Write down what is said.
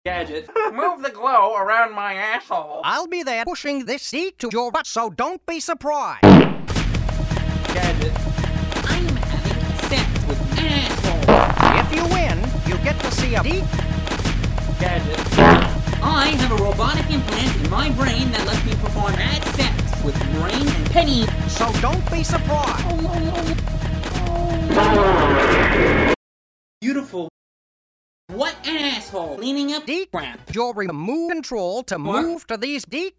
Gadget, move the glow around my asshole. I'll be there pushing this seat to your butt, so don't be surprised. Gadget, I'm having sex with asshole. If you win, you get to see a deep. Gadget, I have a robotic implant in my brain that lets me perform ad sex with brain and penny. So don't be surprised. beautiful. What asshole? Cleaning up Deep crap. You'll remove control to What? move to these deep.